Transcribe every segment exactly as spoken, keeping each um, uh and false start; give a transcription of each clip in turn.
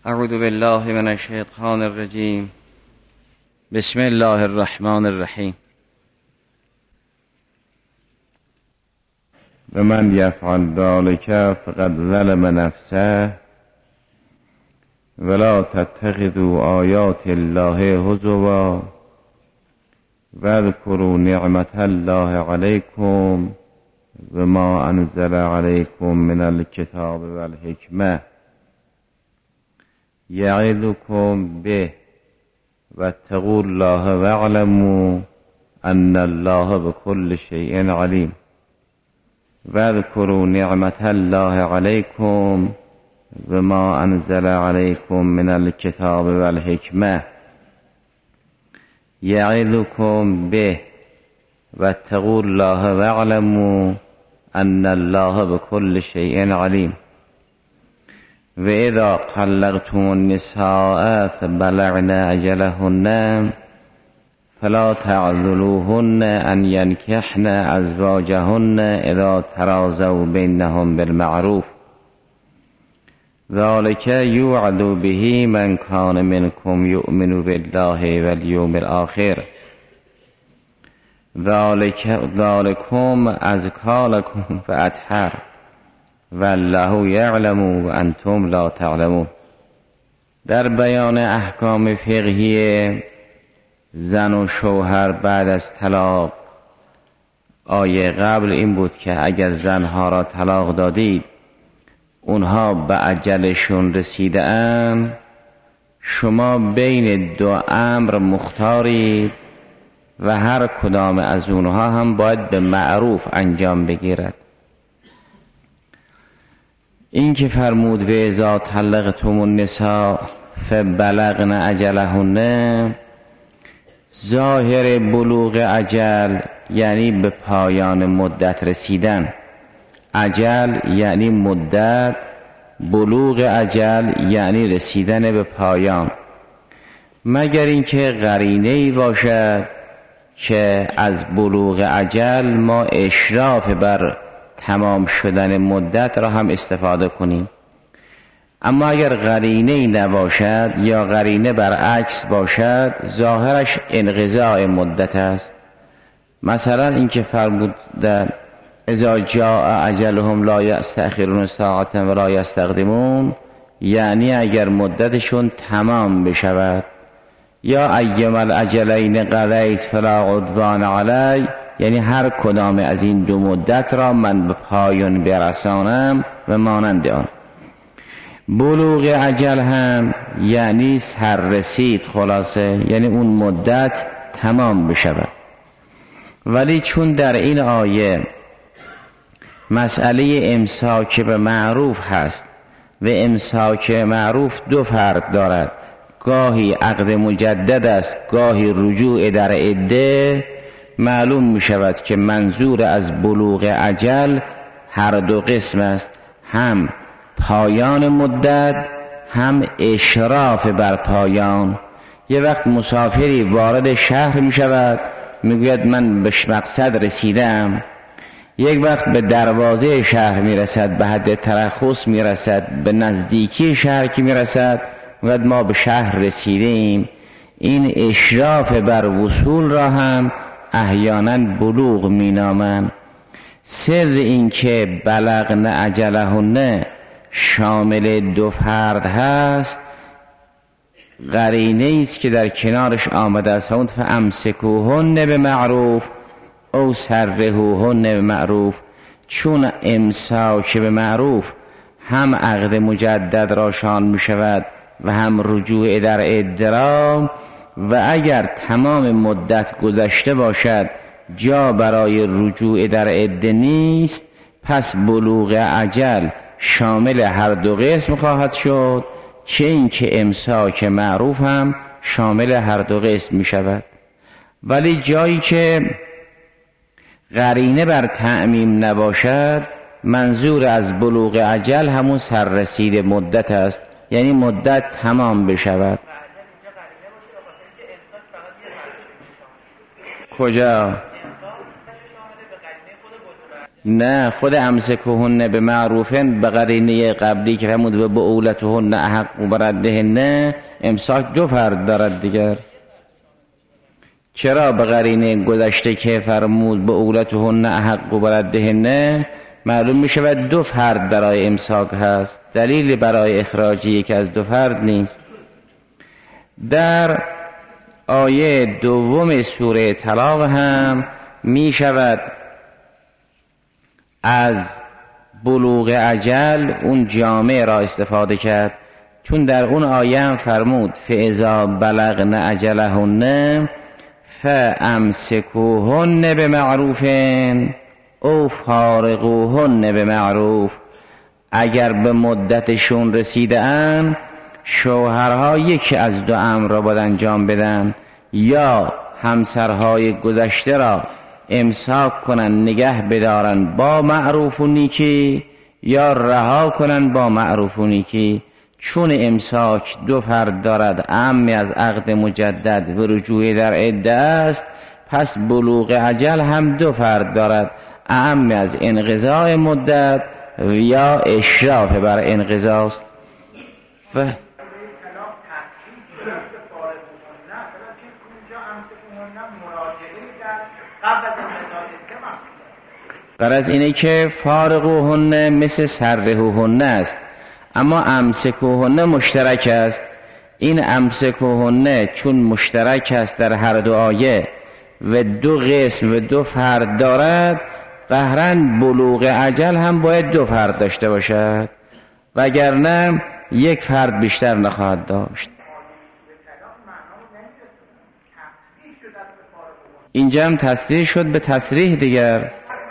اعوذ بالله من الشیطان الرجیم. بسم الله الرحمن الرحیم. و من یفعل ذلک فقد ظلم نفسه ولا تتخذوا آیات الله هزوا واذکروا نعمت الله علیکم و ما انزل علیکم من الکتاب والحکمه یعظکم به واتقوا الله واعلموا ان الله بكل شیء علیم واذکروا نعمت الله علیکم و ما انزل علیکم من الکتاب والحکمه یعظکم به واتقوا الله واعلموا ان الله بكل شیء علیم و اذا طلقتم النساء فبلغن اجلهن فلا تعذلوهن ان ينكحن ازواجهن اذا تراضوا بينهم بالمعروف ذلك يوعظ به من كان منكم يؤمن بالله واليوم الآخر ذلك ذلكم أزكى لكم وأطهر والله یعلم و انتم لا تعلمون. در بیان احکام فقهی زن و شوهر بعد از طلاق، آیه قبل این بود که اگر زنها را طلاق دادید اونها به اجلشون رسیده اند، شما بین دو امر مختارید و هر کدام از اونها هم باید به معروف انجام بگیرد. این که فرمود و اذا طلقتم النساء فبلغن اجلهن، ظاهر بلوغ اجل یعنی به پایان مدت رسیدن. اجل یعنی مدت، بلوغ اجل یعنی رسیدن به پایان، مگر اینکه قرینه‌ای باشد که از بلوغ اجل ما اشراف بر تمام شدن مدت را هم استفاده کنیم. اما اگر قرینه‌ای نباشد یا قرینه برعکس باشد، ظاهرش انقضاء مدت است. مثلا اینکه فرمودن اذا جاء اجلهم لا یستأخرون ساعة ولا یستقدمون، یعنی اگر مدتشون تمام بشود. یا ایما الاجلین قضیت فلا عدوان علی، یعنی هر کدام از این دو مدت را من به پایان برسانم و مانند آن. بلوغ اجل هم یعنی سر رسید، خلاصه یعنی اون مدت تمام بشود. ولی چون در این آیه مسئله امساک به معروف هست و امساک معروف دو فرق دارد، گاهی عقد مجدد است، گاهی رجوع در عده، معلوم می شود که منظور از بلوغ اجل هر دو قسم است، هم پایان مدت هم اشراف بر پایان. یه وقت مسافری وارد شهر می شود، می گوید من به مقصد رسیدم، یک وقت به دروازه شهر می رسد، به حد ترخص می رسد، به نزدیکی شهر که می رسد میگوید ما به شهر رسیدیم. این اشراف بر وصول را هم احیانا بلوغ می نامند. سر این که بلغن اجلهن شامل دو فرد هست، قرینه است که در کنارش آمده است، فاند فامسکوهن به معروف او سرهوهن به معروف. چون امساک به معروف هم عقد مجدد را شان می شود و هم رجوع در عده را، و اگر تمام مدت گذشته باشد جا برای رجوع در عده نیست، پس بلوغ اجل شامل هر دو قسم خواهد شد، چه این که امساک معروف هم شامل هر دو قسم می شود. ولی جایی که قرینه بر تعمیم نباشد، منظور از بلوغ اجل همون سررسید مدت است، یعنی مدت تمام بشود. کجا؟ نه، خود امسکوهن به معروفن به قرینه قبلی که فرمود و به اولتهن احق و بردهن، امساک دو فرد دارد دیگر. چرا به قرینه گذشته که فرمود به اولتهن احق و بردهن، معلوم می شود دو فرد برای امساک هست، دلیل برای اخراجی یک از دو فرد نیست. در آیه دوم سوره طلاق هم می شود از بلوغ اجل اون جامع را استفاده کرد، چون در اون آیه هم فرمود فاذا بلغن اجلهن فامسکوهن بمعروف او فارقوهن بمعروف. اگر به مدتشون رسیده ان، شوهرها یکی از دو امر را باید انجام بدن، یا همسرهای گذشته را امساک کنن نگه بدارن با معروف و نیکی، یا رها کنن با معروف و نیکی. چون امساک دو فرد دارد، اعم از عقد مجدد و رجوع در عده است، پس بلوغ اجل هم دو فرد دارد، اعم از انقضاء مدت یا اشراف بر انقضاء است. ف... غرض اینه که فارقوهن مثل سرهوهن است، اما امسکوهن مشترک است. این امسکوهن چون مشترک است در هر دو آیه و دو قسم و دو فرد دارد، قهرن بلوغ اجل هم باید دو فرد داشته باشد، وگرنه یک فرد بیشتر نخواهد داشت. اینجا هم تصریح شد به تصریح دیگر.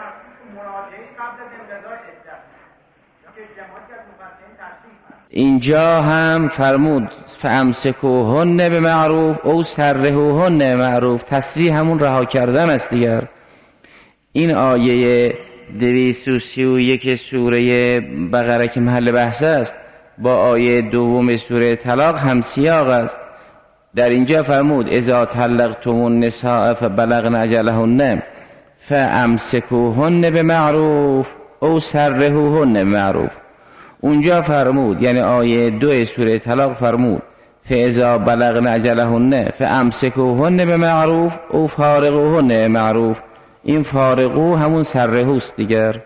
اینجا هم فرمود فامسکوهن به معروف او سرهوهن به معروف، تصریح همون رها کردن است دیگر. این آیه دویست و سی و یک سوره بقره که محل بحث است با آیه دوم سوره طلاق هم سیاق است. در اینجا فرمود اذا طلقتم النساء فبلغن اجلهن فامسکوهن به معروف او سرهوهن به معروف. اونجا فرمود، یعنی آیه دو سوره طلاق فرمود فاذا بلغن اجلهن فامسکوهن به معروف او فارقوهن به معروف. این فارقو همون سرهوست دیگر.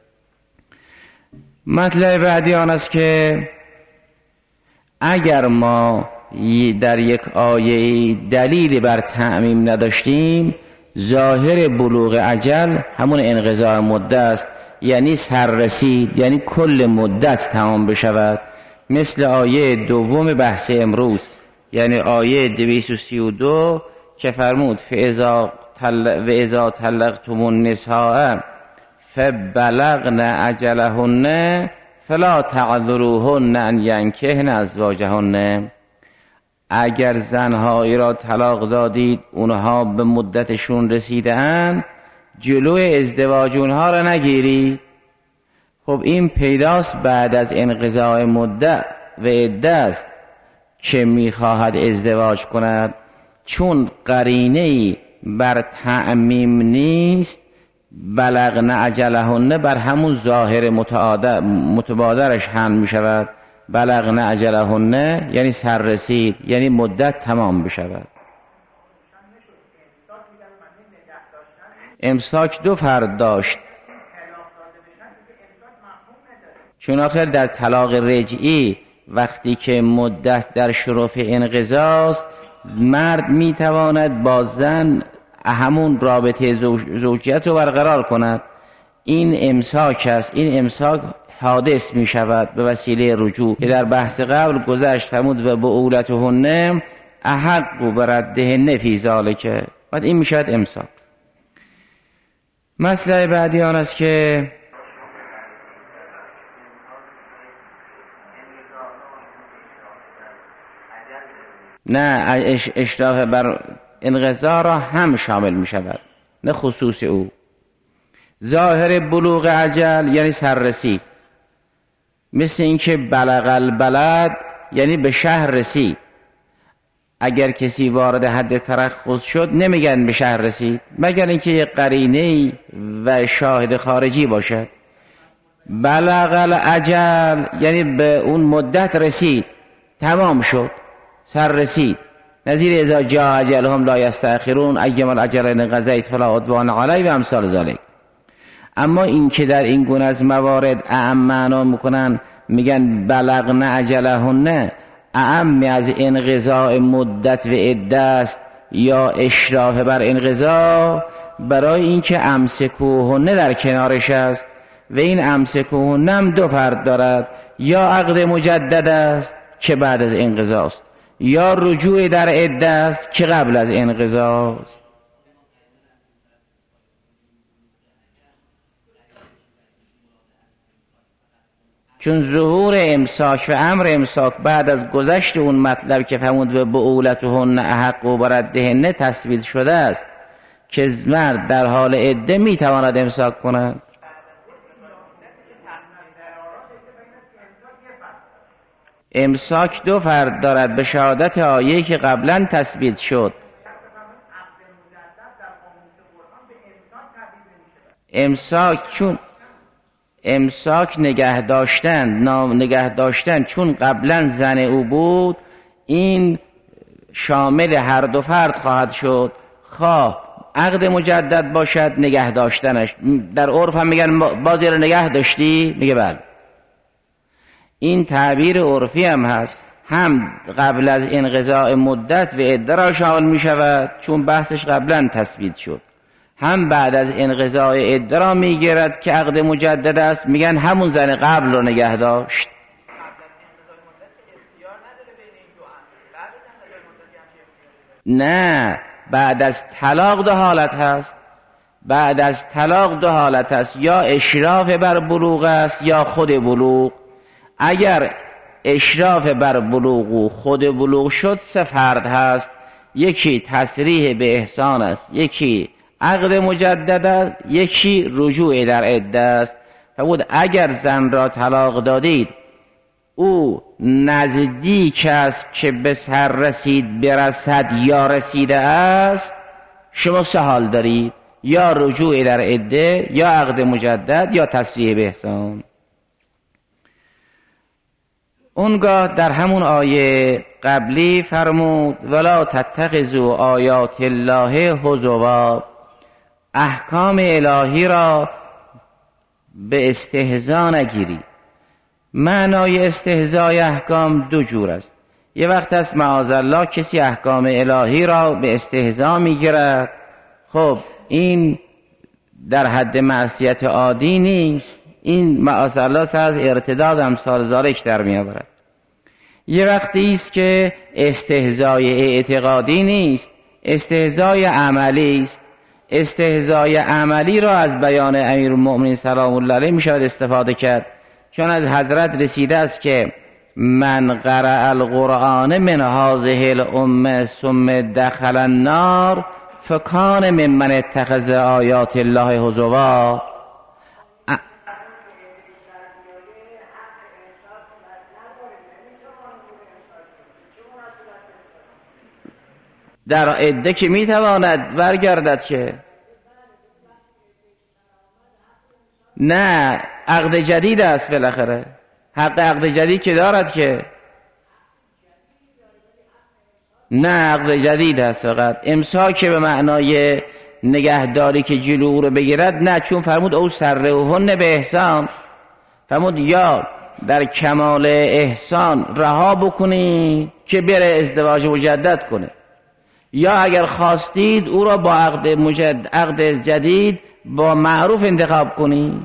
مطلب بعدی آن است که اگر ما در یک آیه دلیلی بر تعمیم نداشتیم، ظاهر بلوغ اجل همون انقضاء مدت است، یعنی سررسید، یعنی کل مدت تمام بشود، مثل آیه دوم بحث امروز، یعنی آیه دویست و سی و دو که فرمود فاذا و اذا طلقتم النساء فبلغن اجلهن فلا تعذروهن ان ینکحن ازواجهن. اگر زنهایی را طلاق دادید اونها به مدتشون رسیدن، جلوی ازدواج اونها را نگیرید. خب این پیداست بعد از انقضاء مدت و عده است که میخواهد ازدواج کند، چون قرینه‌ای بر تعمیم نیست. بلغن اجلهن بر همون ظاهر متبادرش حمل می شود. بلغن اجلهن یعنی سر رسید، یعنی مدت تمام بشود. امساک دو فرد داشت، چون آخر در طلاق رجعی وقتی که مدت در شرف انقضاست، مرد میتواند با زن همون رابطه زوج زوجیت رو برقرار کند. این امساک است. این امساک حادث می شود به وسیله رجوع که در بحث قبل گذشت. فرمود و به اولتهن احق و بردهن فی ذالک. بعد این می شود امساک. مسئله بعدی آن است که نه اشراف بر انقضا را هم شامل می شود، نه خصوص او. ظاهر بلوغ اجل یعنی سررسید، مثل اینکه بلغ البلد یعنی به شهر رسید. اگر کسی وارد حد ترخص شد نمیگن به شهر رسید، مگر اینکه یک قرینه و شاهد خارجی باشد. بلغ الاجل یعنی به اون مدت رسید، تمام شد، سر رسید. نظیر اذا جاء اجلهم لا یستأخرون ایما الاجلین قضیت فلا عدوان علی و امثال ذلک. اما این که در این گونه از موارد اعم معنا میکنن، میگن بلغن اجلهن، اعم از انقضاء مدت و عده است یا اشراف بر انقضاء، برای اینکه امسکوهن در کنارش است و این امسکوهن هم دو فرد دارد، یا عقد مجدد است که بعد از انقضاء است، یا رجوع در عده است که قبل از انقضاء است. چون ظهور امساک و امر امساک بعد از گذشت اون مطلب که فرمود به بعولتهن احق و بردهن تثبیت شده است که مرد در حال عده میتواند امساک کند. امساک دو فرد دارد به شهادت آیه که قبلا تثبیت شد. امساک چون امساک نگه داشتن، نام نگه داشتن چون قبلا زن او بود، این شامل هر دو فرد خواهد شد، خواه عقد مجدد باشد نگه داشتنش. در عرف هم میگن بازی رو نگه داشتی، میگه بله. این تعبیر عرفی هم هست، هم قبل از انقضاء مدت و عده را شامل میشود چون بحثش قبلا تثبیت شد، هم بعد از انقضاء عده را میگیرد که عقد مجدد است، میگن همون زن قبل رو نگه داشت. نه، بعد از طلاق دو حالت هست. بعد از طلاق دو حالت هست، یا اشراف بر بلوغ است یا خود بلوغ. اگر اشراف بر بلوغ و خود بلوغ شد سه فرد هست، یکی تصریح به احسان است، یکی عقد مجدد است، یکی رجوع در عده است. فرمود اگر زن را طلاق دادید او نزدیک است که به سر رسید برسد یا رسیده است، شما سه حال دارید، یا رجوع در عده یا عقد مجدد یا تصریح به احسان. اونگاه در همون آیه قبلی فرمود ولا تتخذوا آیات الله هزوا، احکام الهی را به استهزا نگیرید. معنای استهزای احکام دو جور است. یه وقت است معاذالله کسی احکام الهی را به استهزا میگیرد، خب این در حد معصیت عادی نیست، این معاذالله سر از ارتداد امثال ذالک در می آورد. یه وقتی است که استهزای اعتقادی نیست، استهزای عملی است. استهزای عملی را از بیان امیرالمؤمنین سلام الله علیه می شود استفاده کرد، چون از حضرت رسیده است که من قرأ القرآن من هذه الامه ثم دخل النار فکان ممن اتخذ آیات الله هزوا. در عده که میتواند برگردد که نه، عقد جدید است بالاخره، حق عقد جدید که دارد که نه، عقد جدید است. فقط امساک به معنای نگهداری که جلو او رو بگیرد نه، چون فرمود او سرهن به احسان، فرمود یا در کمال احسان رها بکنی که بره ازدواج مجدد کنه، یا اگر خواستید او را با عقد مجدد، عقد جدید با معروف انتخاب کنید.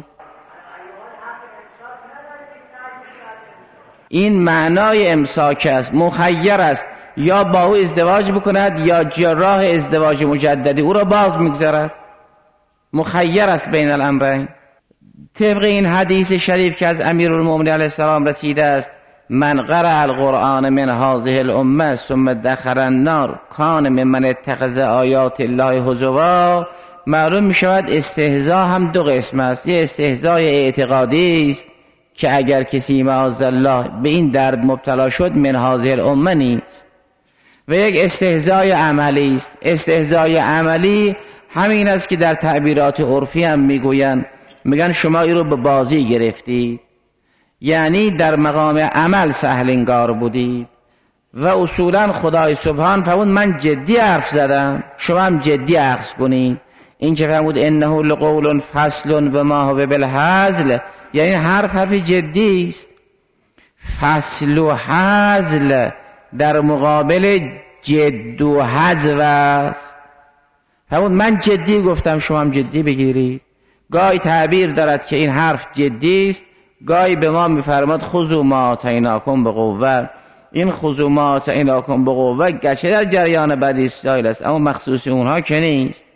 این معنای امساک است، مخیر است، یا با او ازدواج بکند یا جراح ازدواج مجددی او را باز میگذارد، مخیر است بین الامرین. طبق این حدیث شریف که از امیرالمؤمنین علیه السلام رسیده است من قرأ القرآن من هذه الامه ثم دخل النار کان ممن اتخذ آیات الله هزوا، معلوم می شود استهزا هم دو قسم است. یه استهزای اعتقادی است که اگر کسی معاذ الله به این درد مبتلا شد من هذه الامه نیست، و یک استهزای عملی است. استهزای عملی همین است که در تعبیرات عرفی هم میگوین، میگن شما این رو به بازی گرفتید، یعنی در مقام عمل سهل انگار بودید و اصولا خدای سبحان فرمود من جدی حرف زدم، شما هم جدی اخذ کنید. این که فرمود انه لقول فصل و ما هو بالهزل، یعنی حرف حرف جدی است. فصل و هزل در مقابل جد و حذف است. فرمود من جدی گفتم، شما هم جدی بگیرید. گاهی تعبیر دارد که این حرف جدی است، گاهی به ما میفرماد خذوا ما آتیناکم بقوه. این خذوا ما آتیناکم بقوه گرچه در جریان بنی اسرائیل است اما مخصوص اونها که نیست.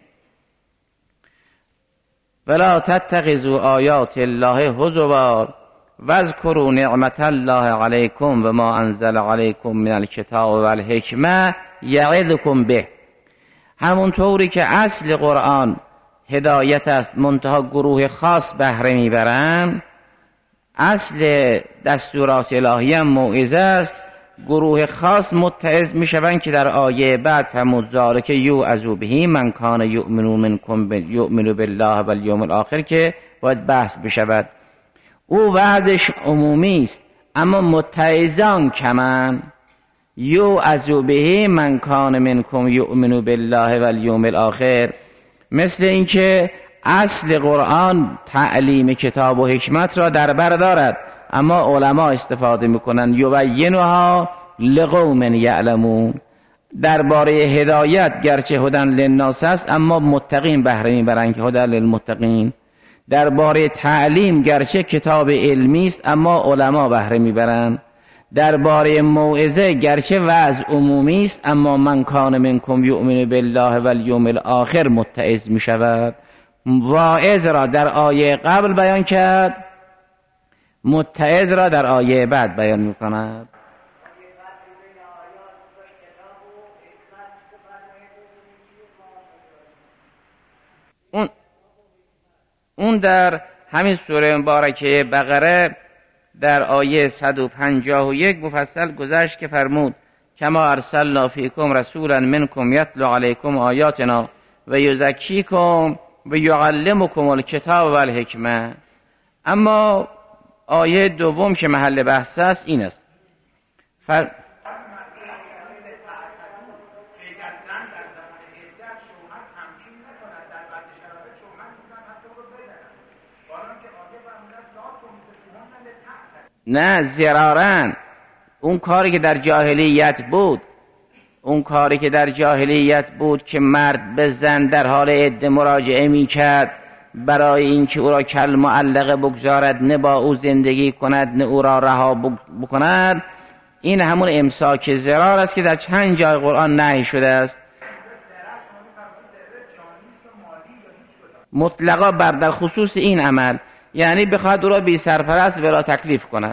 ولا تتخذوا آیات الله هزوا واذکروا نعمت الله علیکم و ما انزل علیکم من الکتاب و الحکمه یعظکم به. همونطوری که اصل قرآن هدایت است منتها گروه خاص بهره میبرند، اصل دستورات الهی هم موعظه است، گروه خاص متعظ میشوند که در آیه بعد فرمود ذالک یوعظ به من کان یؤمن منکم یؤمن بالله و الیوم الاخر که باید بحث بشود. او وعظش عمومی است اما متعظان کمن. یوعظ به من کان منکم یؤمن بالله و الیوم الاخر، مثل اینکه اصل قرآن تعلیم کتاب و حکمت را در بر دارد اما علما استفاده میکنن یبینها لقوم یعلمون. درباره هدایت گرچه هدی للناس است اما متقین بهره میبرند که هدی للمتقین. درباره تعلیم گرچه کتاب علمی است اما علما بهره میبرند. درباره موعظه گرچه وعظ عمومی است اما من کان منکم یؤمن بالله و الیوم الاخر متعظ می شود. واعظ را در آیه قبل بیان کرد، متعظ را در آیه بعد بیان می کند. اون اون در همین سوره مبارکه بقره در آیه صد و پنجاه و یک مفصل گذشت که فرمود کما ارسلنا فیکم رسولا منکم یتلو علیکم آیاتنا و یزکیکم و یعلمکم الکتاب و الحکمه. اما آیه دوم که محل بحث است این است. فر... نه زرارن، اون کاری که در جاهلیت بود، اون کاری که در جاهلیت بود که مرد به زن در حال عده مراجعه می کرد برای اینکه او را کل معلقه بگذارد، نه با او زندگی کند نه او را رها بکند، این همون امساک زرار است که در چند جای قرآن نهی شده است. مطلقا بر در خصوص این عمل، یعنی بخواد او را بی سرپرست ولا تکلیف کند.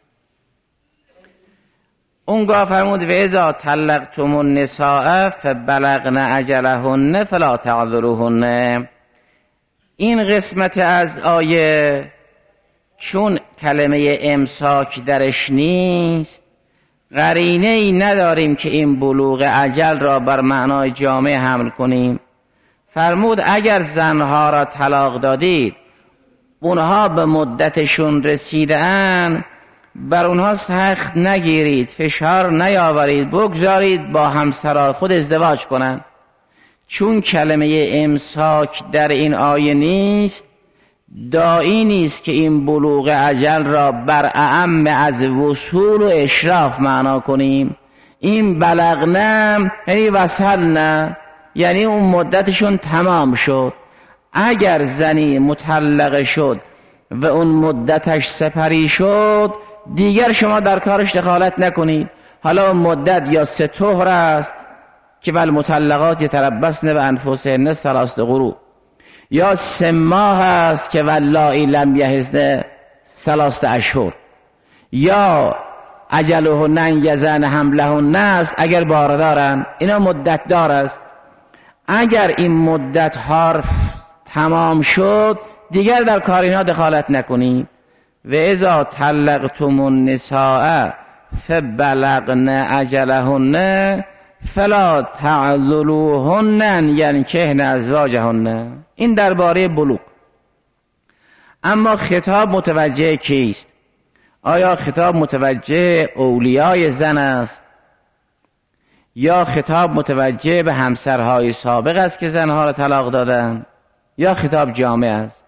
اونگاه فرمود و اذا طلقتم النساء فبلغن اجلهن فلا تعذروهن. این قسمت از آیه چون کلمه امساک درش نیست، قرینه ای نداریم که این بلوغ اجل را بر معنای جامع حمل کنیم. فرمود اگر زنها را طلاق دادید اونها به مدتشون رسیدن، بر اونها سخت نگیرید، فشار نیاورید، بگذارید با همسرای خود ازدواج کنن. چون کلمه امساک در این آیه نیست، داعی نیست که این بلوغ اجل را بر اعم از وصول و اشراف معنا کنیم. این بلغنه یعنی وصلنه، یعنی اون مدتشون تمام شد. اگر زنی مطلقه شد و اون مدتش سپری شد دیگر شما در کارش دخالت نکنید. حالا مدت یا سه طهر است که بل مطلقات یتربصن بانفسهن ثلاث قروء، یا سه ماه است که واللاهی لم یحضن ثلاث اشهر، یا اجلهن ان یضعن حملهن است اگر باردارن. اینا مدت دار است. اگر این مدت حرف تمام شد دیگر در کار اینا دخالت نکنید. و اذا طلقتم النساء فبلغن اجلهن، فلا تعذلوهن یعنی که ازواجهن. این درباره بلوغ. اما خطاب متوجه کیست؟ آیا خطاب متوجه اولیای زن است یا خطاب متوجه به همسرهای سابق است که زنها را طلاق دادن، یا خطاب جامع است؟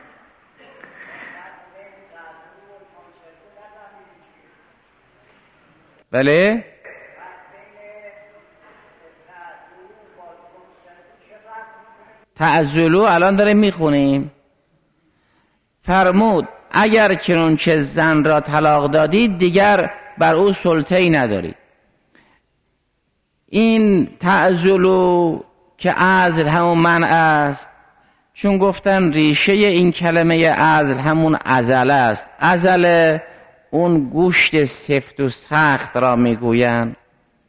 بله؟ تعزلو الان داره میخونیم. فرمود اگر چنانچه زن را طلاق دادید دیگر بر او سلطه‌ای ندارید. این تعزلو که عزل همون منع است، چون گفتن ریشه این کلمه عزل همون عزله است. عزله اون گوشت سفت و سخت را میگویند.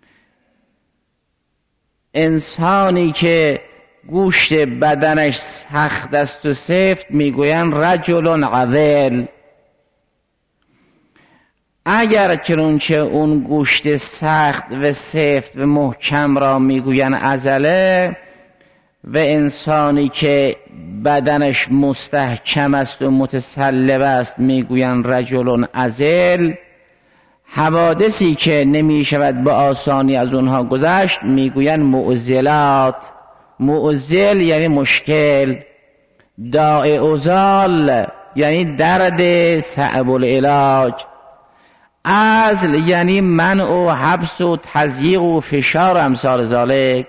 انسانی که گوشت بدنش سخت است و سفت میگویند رجل عذل. اگر چنانچه اون گوشت سخت و سفت و محکم را میگویند عضله، و انسانی که بدنش مستحکم است و متسلب است میگویند رجل عذل. حوادثی که نمی شود با آسانی از اونها گذشت میگویند معضلات. معضل یعنی مشکل، داء عضال یعنی درد صعب العلاج، عزل یعنی منع و حبس و تضییق و فشار امثال ذالک.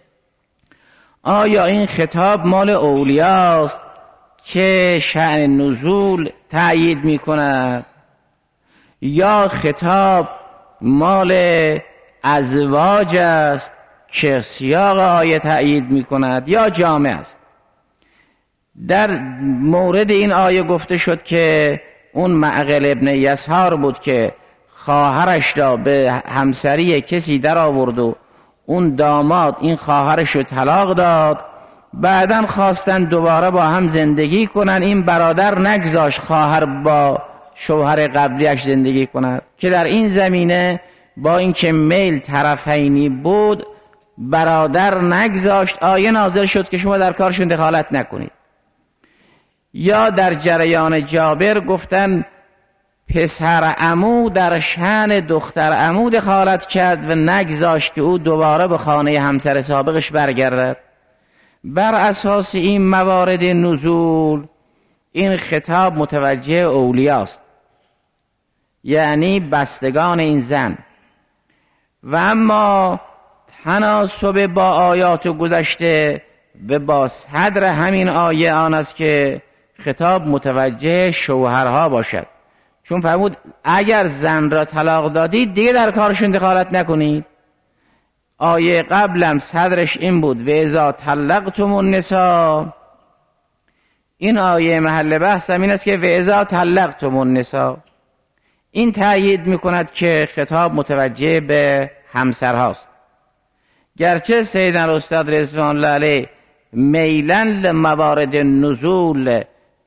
آیا این خطاب مال اولیاست که شأن نزول تأیید می کند، یا خطاب مال ازواج است که سیاق آیه تأیید می کند، یا جامع است؟ در مورد این آیه گفته شد که اون معقل ابن یسار بود که خواهرش را به همسری کسی در آورد و اون داماد این خواهرش رو طلاق داد. بعدن خواستن دوباره با هم زندگی کنن. این برادر نگذاشت خواهر با شوهر قبلیش زندگی کند، که در این زمینه با اینکه میل طرفینی بود برادر نگذاشت. آیه نازل شد که شما در کارشون دخالت نکنید. یا در جریان جابر گفتن پسر عمو در شأن دختر عمو دخالت کرد و نگذاشت که او دوباره به خانه همسر سابقش برگردد. بر اساس این موارد نزول این خطاب متوجه اولیاست، یعنی بستگان این زن. و اما تناسب با آیات گذشته و با صدر همین آیه آن است که خطاب متوجه شوهرها باشد، چون فرمود اگر زن را طلاق دادید دیگه در کارشون دخالت نکنید. آیه قبلم صدرش این بود و اذا طلقتم النساء. این آیه محل بحث این است که و اذا طلقتم النساء. این تأیید میکند که خطاب متوجه به همسرهاست. گرچه سیدنا الاستاد رضوان الله علیه میلن لموارد نزول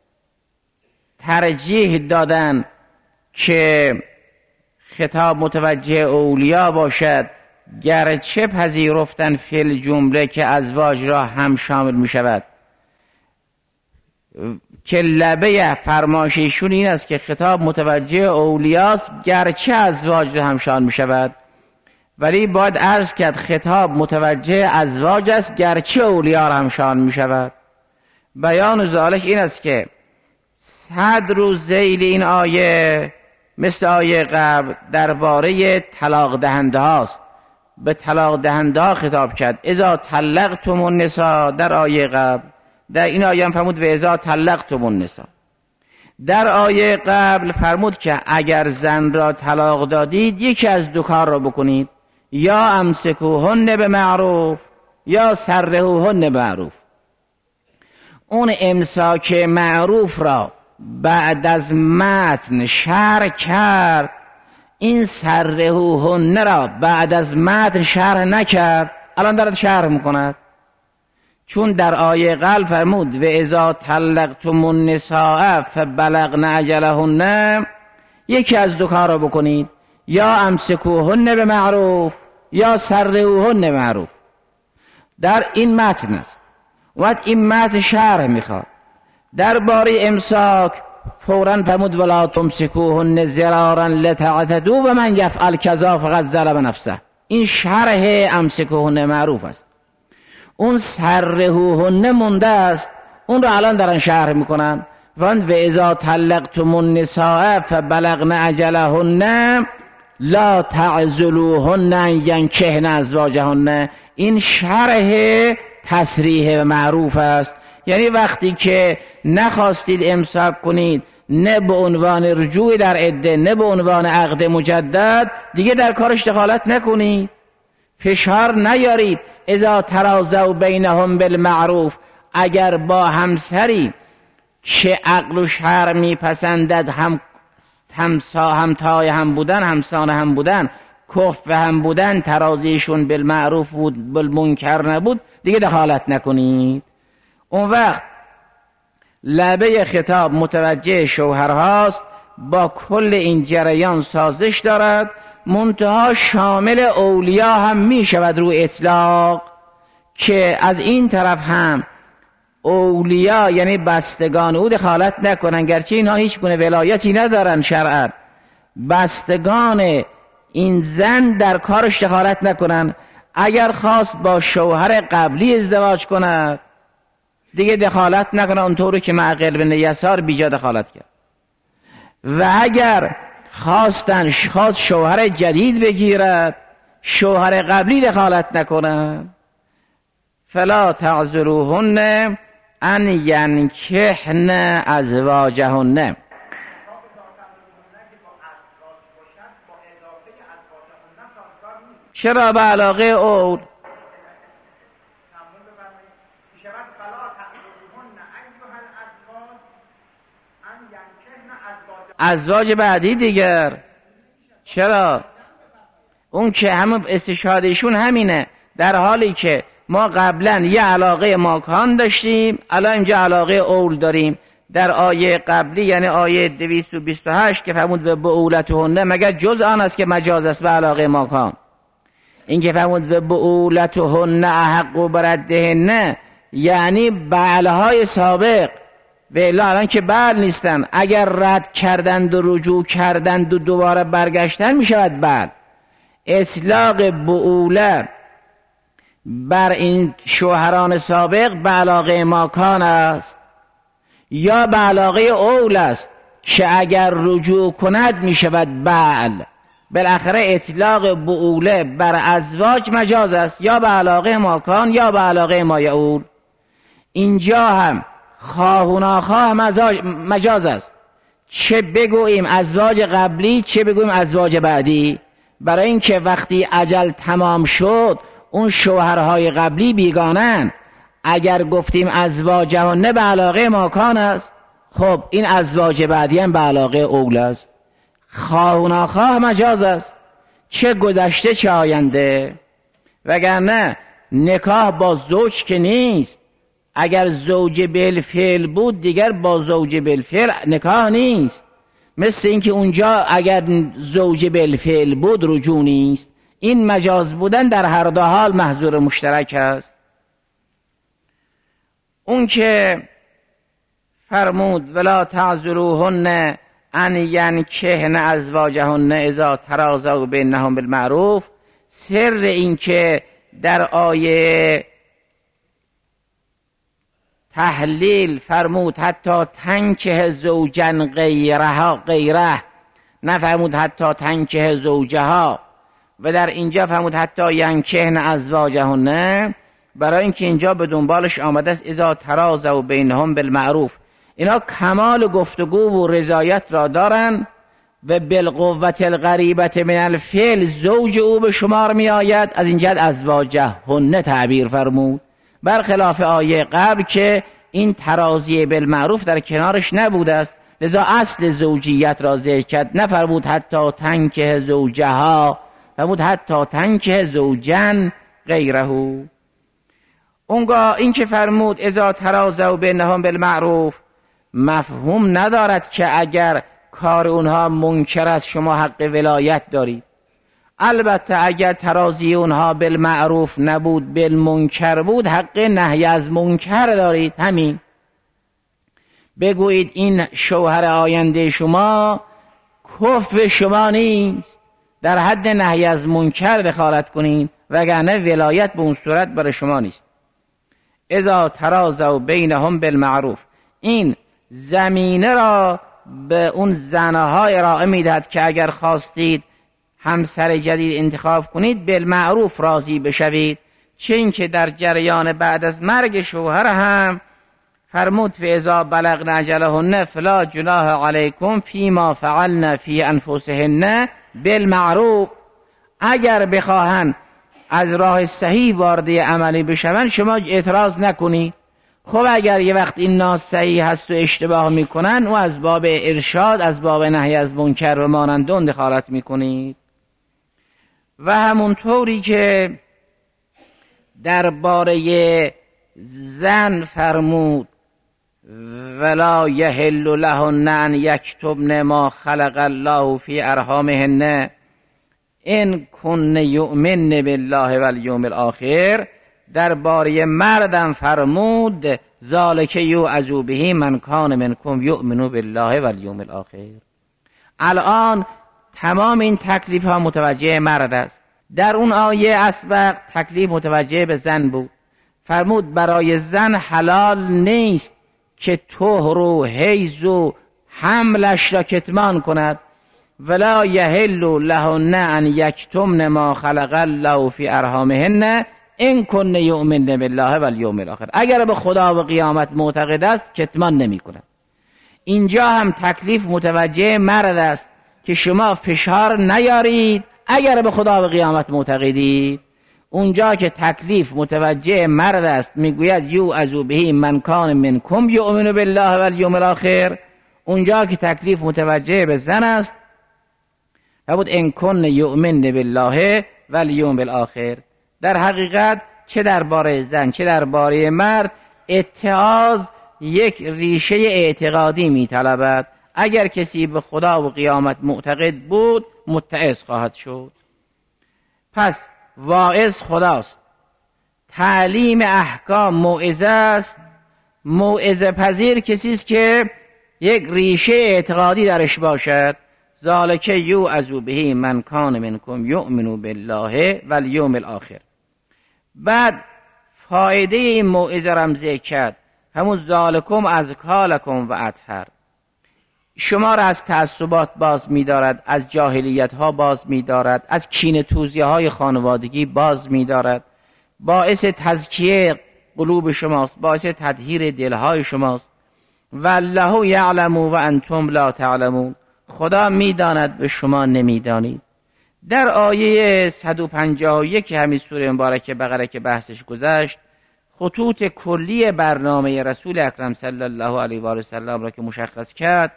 ترجیح دادن که خطاب متوجه اولیا باشد، گرچه پذیرفتن فی الجمله که ازواج را هم شامل می شود، که لبه فرمایششون این است که خطاب متوجه اولیاست گرچه ازواج را هم شامل می شود. ولی باید عرض کرد خطاب متوجه ازواج است گرچه اولیا را هم شامل می شود. بیان ذالک این است که صدر و ذیل این آیه مثل آیه قبل درباره طلاق دهنده هاست. به طلاق دهنده ها خطاب کرد. اذا طلقتم النساء در آیه قبل، در این آیه هم فرمود و اذا طلقتم النساء. در آیه قبل فرمود که اگر زن را طلاق دادید یکی از دو کار را بکنید، یا امسکوهن به معروف یا سرحوهن به معروف. اون امساک معروف را بعد از متن شرح کرد، این سرحوهن را بعد از متن شرح نکرد. الان دارد شرح میکند، چون در آیه قبل فرمود و اذا طلقتم النساء فبلغن اجلهن، یکی از دو کار را بکنید، یا امسکوهن به معروف یا سرهوهن معروف. در این متن است. اومد این متن شرح میخواد. درباره امساک فوراً فرمود ولا تمسکوهن ضرارا لتعتدوا و من یفعل کذا فقد ظلم نفسه. این شرح امسکوهن معروف است. اون سرهوهن مونده است، اون رو الان دارن شرح میکنن. و اذا طلقتم النساء فبلغن اجلهن لا تعذلوهن ان ينكحن ازواجهن. این شرح تصریح معروف است. یعنی وقتی که نخواستید امساک کنید، نه به عنوان رجوع در عده نه به عنوان عقد مجدد، دیگه در کارش دخالت نکنید، فشار نیارید. اذا تراضوا بینهم بالمعروف، اگر با همسری که عقل و شرع میپسندد هم همسا همتای هم بودن، همسان هم بودن، کف هم بودن، ترازیشون بالمعروف بود بالمنکر نبود، دیگه دخالت نکنید. اون وقت لبه خطاب متوجه شوهرهاست، با کل این جریان سازش دارد، منتها شامل اولیا هم می شود رو اطلاق، که از این طرف هم اولیا یعنی بستگان او دخالت نکنن، گرچه اینها هیچ گونه ولایتی ندارن شرعا. بستگان این زن در کارش دخالت نکنن. اگر خواست با شوهر قبلی ازدواج کند دیگه دخالت نکنه، اونطوری که معقل بن یسار بیجا دخالت کرد. و اگر خواستن خواست شوهر جدید بگیرد، شوهر قبلی دخالت نکنه. فلا تعذروهن ان ینکحن ازواجهن. چرا به علاقه اول؟ ازواج بعدی دیگر. چرا؟ اون که همون استشهادشون همینه، در حالی که ما قبلا یه علاقه ماکان داشتیم، الان اینجا علاقه اول داریم. در آیه قبلی یعنی آیه دویست و بیست و هشت که فرمود به بعولتهن، مگر جز آن است که مجاز است به علاقه ماکان؟ این که فرمود به بعولتهن احق بردهن یعنی بعلهای سابق، و الا الان که بعل نیستن، اگر رد کردند و رجوع کردند و دوباره برگشتن می شود بعل. اطلاق بعوله بر این شوهران سابق به علاقه ماکان است یا به علاقه اول است که اگر رجوع کند می شود بعل. بالاخره اطلاق بعوله بر ازواج مجاز است، یا به علاقه ماکان یا به علاقه مایعول. اینجا هم خواه و ناخواه مجاز است، چه بگوییم ازواج قبلی چه بگوییم ازواج بعدی، برای اینکه وقتی اجل تمام شد اون شوهرهای قبلی بیگانن. اگر گفتیم ازواجهن به علاقه ماکان است، خب این ازواج بعدی هم به علاقه اول است. خواه و ناخواه مجاز است، چه گذشته چه آینده. وگرنه نکاح با زوج که نیست. اگر زوج بالفعل بود دیگر با زوج بالفعل نکاح نیست. مثل اینکه اونجا اگر زوج بالفعل بود رجوع نیست. این مجاز بودن در هر دو حال محظور مشترک است. اون که فرمود ولا تعذروهن ان ینکحن ازواجهن اذا تراضوا بینهم بالمعروف، سر این که در آیه تحلیل فرمود حتی تنکه زوجن غیرها غیره، نفرمود حتی تنکه زوجها، و در اینجا فرمود حتی ینکحن ازواجهن، برای اینکه اینجا به دنبالش آمده است اذا تراضوا بینهم بالمعروف. اینا کمال گفتگو و رضایت را دارن و بالقوت القریبت من الفعل زوج او به شمار می آید. از این جهت ازواجهن تعبیر فرمود، برخلاف آیه قبل که این ترازی بالمعروف در کنارش نبوده است، لذا اصل زوجیت را ذکر کرد. نفرمود حتی تنکه زوجها، فرمود حتی تنکه زوجن غیره. اونگاه این که فرمود اذا تراضوا بینهم بالمعروف مفهوم ندارد که اگر کار اونها منکر است شما حق ولایت دارید. البته اگر ترازی اونها بالمعروف نبود بالمنکر بود، حق نهی از منکر دارید. همین بگویید این شوهر آینده شما کفو شما نیست، در حد نهی از منکر دخالت کنید، وگرنه ولایت به اون صورت برای شما نیست. اذا ترازوا بینهم بالمعروف، این زمینه را به اون زنها ارائه میدهد که اگر خواستید همسر جدید انتخاب کنید بالمعروف راضی بشوید. چه این که در جریان بعد از مرگ شوهر هم فرمود فاذا بلغن اجلهن فلا جناح علیکم فیما فعلن فی انفسهن بالمعروف. اگر بخواهند از راه صحیح وارد عملی بشوند شما اعتراض نکنید. خب اگر یه وقت این ناس صحیح هست و اشتباه میکنن و از باب ارشاد، از باب نهی از منکر و مانند اون دخالت میکنید. و همونطوری که درباره زن فرمود ولا یحل لهن ان یکتبن ما خلق الله فی ارحامهن ان کن یؤمن بالله والیوم الاخر، درباره مردم فرمود ذالک یوعظ به من کان منکم یؤمن بالله والیوم الاخر. الان تمام این تکلیف ها متوجه مرد است. در اون آیه اسبق تکلیف متوجه به زن بود. فرمود برای زن حلال نیست که طهر و حیض و حملش را کتمان کند. ولا یحل لهن ان یکتمن ما خلق الله فی ارحامهن ان کن یؤمن بالله والیوم الاخر. اگر به خدا و قیامت معتقد است کتمان نمی کند. اینجا هم تکلیف متوجه مرد است که شما فشار نیارید اگر به خدا و قیامت معتقدید. اونجا که تکلیف متوجه مرد است میگوید یوعظ به من کان منکم یؤمن بالله والیوم الاخر. اونجا که تکلیف متوجه به زن است فرمود ان کن یؤمن بالله والیوم الاخر. در حقیقت چه درباره زن چه درباره مرد اتعاظ یک ریشه اعتقادی میطلبد. اگر کسی به خدا و قیامت معتقد بود متعظ خواهد شد. پس واعظ خداست، تعلیم احکام موعظه است. موعظه پذیر کسی است که یک ریشه اعتقادی درش باشد. ذالک یوعظ به من کان منکم یؤمن بالله والیوم الاخر. بعد فایده این موعظه را ذکر کرد، همون ذالکم ازکا لکم و اطهر. شما را از تعصبات باز می دارد، از جاهلیت ها باز می دارد، از کینه توزی های خانوادگی باز می دارد، باعث تزکیه قلوب شماست، باعث تطهیر دلهای شماست. والله یعلم و انتم لا تعلمون. خدا می داند و شما نمی دانید. در آیه صد و پنجاه و یک همین سوره مبارکه بقره که بحثش گذشت، خطوط کلی برنامه رسول اکرم صلی الله علیه و آله و سلم را که مشخص کرد،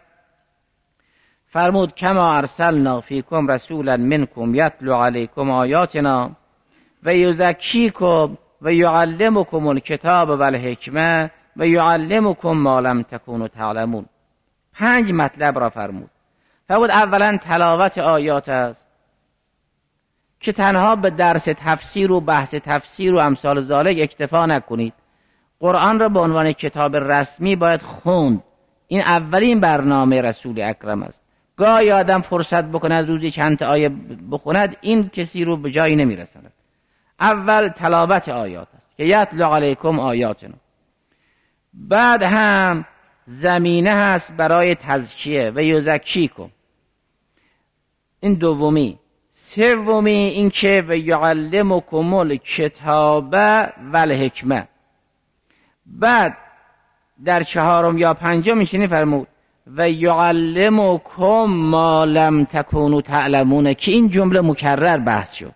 فرمود کما ارسلنا فیکم رسولا منکم یتلو علیکم آیاتنا و یزکیکم و یعلمکم الکتاب و الحکمه و یعلمکم ما لم تکونوا تعلمون. پنج مطلب را فرمود. فرمود اولا تلاوت آیات است که تنها به درس تفسیر و بحث تفسیر و امثال ذالک اکتفا نکنید. قرآن را به عنوان کتاب رسمی باید خوند. این اولین برنامه رسول اکرم است. گاهی آدم فرصت بکند روزی چند تا آیه بخوند، این کسی رو به جایی نمیرساند. اول تلاوت آیات است که یتلو علیکم آیاتنا. بعد هم زمینه هست برای تزکیه و یزکیکم. این دومی. سومی این که و یعلمکم الکتاب و الحکمه. بعد در چهارم یا پنجم میشینی فرمود و یعلمکم ما لم تکونوا تعلمون، که این جمله مکرر بحث شد.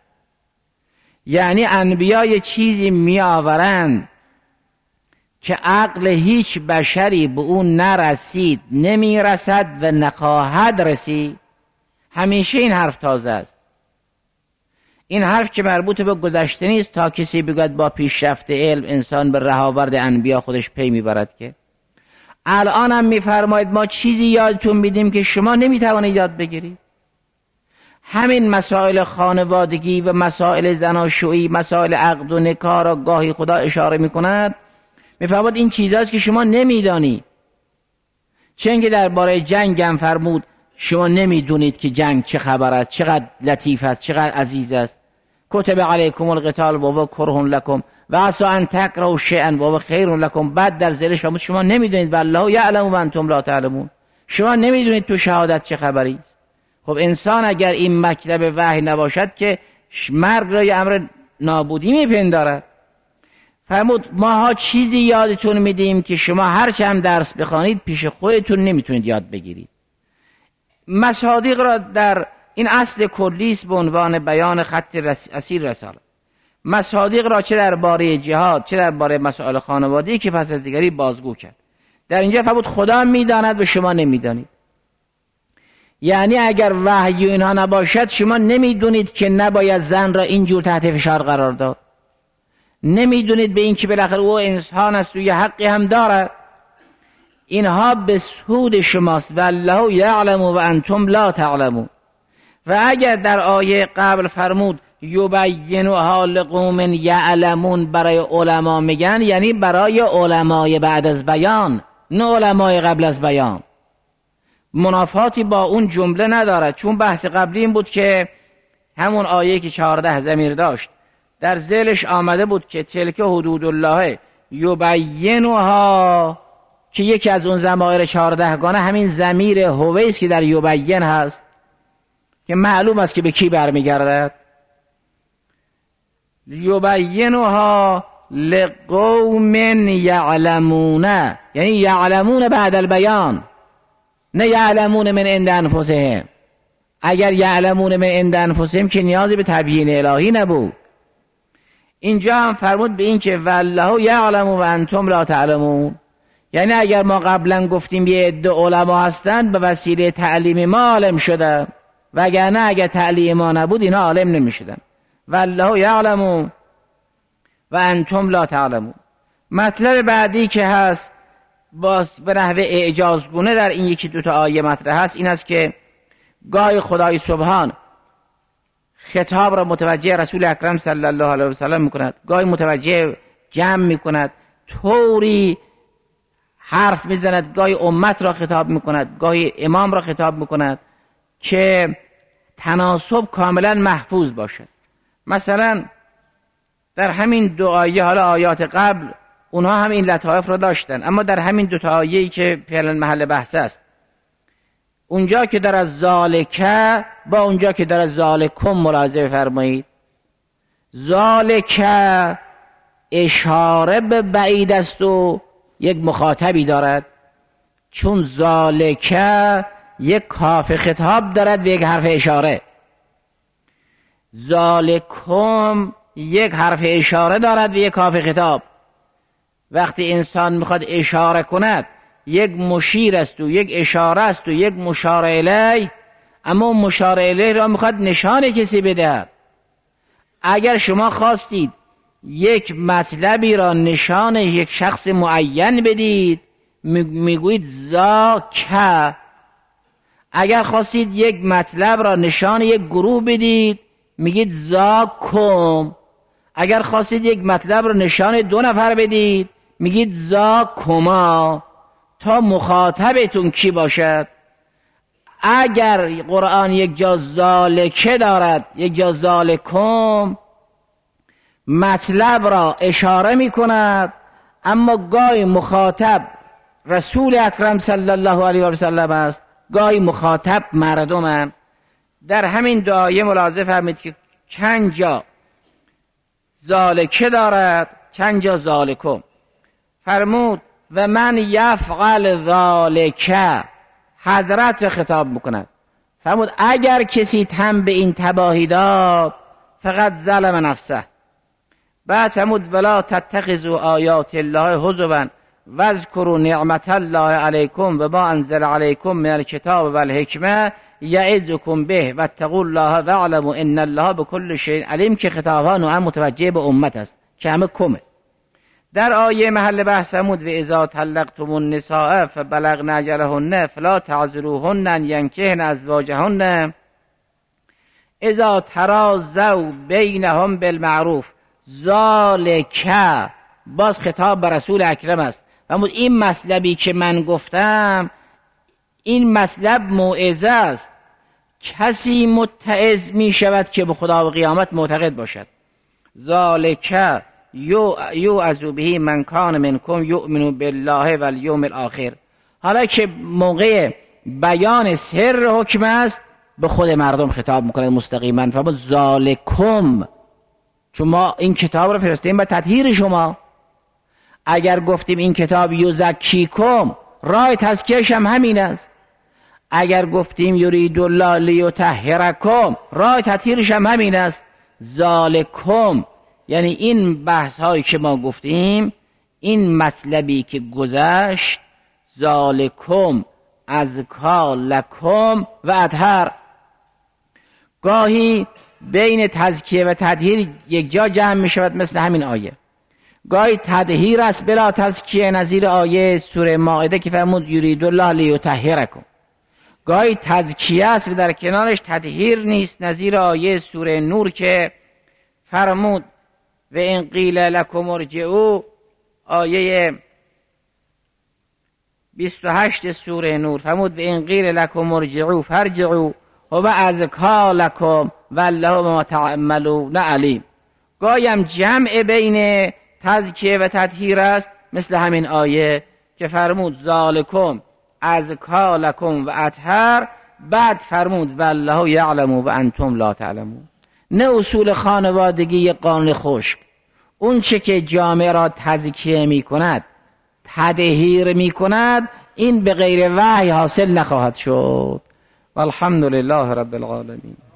یعنی انبیا یه چیزی می آورند که عقل هیچ بشری به اون نرسید، نمی رسد و نخواهد رسید. همیشه این حرف تازه است. این حرف که مربوط به گذشته نیست تا کسی بگوید با پیشرفت علم انسان به رهاورد انبیا خودش پی میبرد. که الان هم میفرماید ما چیزی یادتون میدیم که شما نمیتوانید یاد بگیرید. همین مسائل خانوادگی و مسائل زناشویی، مسائل عقد و نکاح را گاهی خدا اشاره میکند، میفرماد این چیزاست که شما نمیدانی. چنگه درباره جنگ هم فرمود شما نمیدونید که جنگ چه خبر است، چقدر لطیف است، چقدر عزیز است. کتب علیکم القتال و هو کره لکم و عسى ان تکرهوا شیئا و هو خیر لکم. بعد در زیرش فرمود شما نمیدونید والله یعلم و انتم لا تعلمون. شما نمیدونید تو شهادت چه خبری است. خب انسان اگر این مکتب وحی نباشد که مرگ را یه امر نابودی میپندارد. فرمود ماها چیزی یادتون میدیم که شما هر چند درس بخوانید پیش خودتون نمیتونید یاد بگیرید. مصادیق را در این اصل کلی است به عنوان بیان خط رس... اصیل رساله. مصادیق را چه درباره جهاد چه درباره مسائل خانوادگی که پس از دیگری بازگو کرد. در اینجا فرمود خدا میداند و شما نمیدانید. یعنی اگر وحی اینها نباشد شما نمیدونید که نباید زن را اینجور تحت فشار قرار داد. نمیدونید به این که بالاخره او انسان است و یه حقی هم دارد. اینها به سود شماست. والله یعلم و انتم لا تعلمون. و اگر در آیه قبل فرمود یبینها لقوم یعلمون برای علما میگن، یعنی برای علمای بعد از بیان، نه علمای قبل از بیان. منافاتی با اون جمله ندارد، چون بحث قبلی این بود که همون آیه که چهارده ضمیر داشت در ذیلش آمده بود که تلک حدود الله یبینها، که یکی از اون ضمایر چهارده گانه همین ضمیر هوی است که در یبین هست که معلوم است که به کی برمیگردد. یبینها لقوم یعلمون، یعنی یعلمون بعد البیان، نه یعلمون من عند انفسهم. اگر یعلمون من عند انفسهم که نیازی به تبیین الهی نبود. اینجا هم فرمود به این که والله یعلم و انتم لا تعلمون. یعنی اگر ما قبلا گفتیم یه عده علما هستند به وسیله تعلیم ما عالم شدن، وگرنه اگر تعلیم ما نبود اینا عالم نمی شدن. والله یعلم و انتم لا تعلمون. مطلب بعدی که هست باز به نحو اعجازگونه در این یکی دوتا آیه مطرح هست این است که گاهی خدای سبحان خطاب را متوجه رسول اکرم صلی الله علیه و سلم میکند، گاهی متوجه جمع میکند، طوری حرف میزند، گاهی امت را خطاب میکند، گاهی امام را خطاب میکند که تناسب کاملا محفوظ باشد. مثلا در همین دو آیه، حالا آیات قبل اونها هم این لطایف را داشتن، اما در همین دو تا آیه‌ای که فعلا محل بحث است، اونجا که در از ذالکه با اونجا که در از ذالکم ملاحظه فرمایید. ذالکه اشاره به بعید است و یک مخاطبی دارد، چون ذالکه یک کاف خطاب دارد و یک حرف اشاره. ذالکم یک حرف اشاره دارد و یک کاف خطاب. وقتی انسان میخواد اشاره کند یک مشیر است و یک اشاره است و یک مشار الیه، اما مشار الیه را میخواد نشان کسی بدهد. اگر شما خواستید یک مطلبی را نشان یک شخص معین بدید میگویید ذاک. اگر خواستید یک مطلب را نشان یک گروه بدید میگید ذاکم. اگر خواستید یک مطلب را نشان دو نفر بدید میگید ذاکما، تا مخاطبتون کی باشد. اگر قرآن یک جا ذالکه دارد یک جا ذالکم، مطلب را اشاره می کند، اما گاهی مخاطب رسول اکرم صلی الله علیه و سلم است، گاهی مخاطب مردمند. در همین دو آیه ملاحظه فرمایید که چند جا ذالکه دارد چند جا ذالکم. فرمود و من یفعل ذالکه، حضرت خطاب میکند. فرمود اگر کسی تن به این تباهی داد فقط ظلم نفسه. بعد فرمود ولا تتخذوا آیات الله هزوا واذکروا نعمت الله علیکم و ما انزل علیکم من الکتاب و الحکمه یعظکم به واتقوا الله واعلموا ان الله بكل شیء علیم، که خطابها نوعا متوجه به امت است که همه کمه. در آیه محل بحث فرمود و اذا طلقتم النساء فبلغن اجلهن فلا تعذروهن ان ينكحن ازواجهن اذا تراضوا بینهم بالمعروف ذالک، باز خطاب به رسول اکرم است. و این مطلبی که من گفتم این مطلب موعظه است. کسی متعظ می شود که به خدا و قیامت معتقد باشد. ذالک یوعظ به من کان منکم یؤمن بالله و الیوم الاخر. حالا که موقع بیان سر حکم است به خود مردم خطاب میکنه مستقیما. فرمود ذالکم، چون ما این کتاب رو فرستیم به تطهیر شما. اگر گفتیم این کتاب یزکیکم، راه تزکیه‌اش هم همین است. اگر گفتیم یرید الله لیطهرکم، راه تطهیرش هم همین است. ذالکم یعنی این بحث هایی که ما گفتیم، این مطلبی که گذشت، ذالکم ازکا لکم و اطهر. گاهی بین تزکیه و تطهیر یک جا جمع می شود مثل همین آیه. گاهی تطهیر است بلا تزکیه، نظیر آیه سوره مائده که فرمود یرید الله لیطهرکم. گاهی تزکیه است و در کنارش تطهیر نیست، نظیر آیه سوره نور که فرمود و این قیل لکم ارجعوا، آیه بیست و هشت سوره نور فرمود و این قیل لکم ارجعوا فارجعوا و ازکا لکم والله بما تعملون علیم. گاهی هم جمع بین تزکیه و تطهیر است مثل همین آیه که فرمود ذالکم ازکا لکم و اطهر، بعد فرمود والله یعلم و انتم لا تعلمون. نه اصول خانوادگی یک قانون خشک، اون چه که جامعه را تزکیه می کند تطهیر می کند، این به غیر وحی حاصل نخواهد شد. والحمد لله رب العالمین.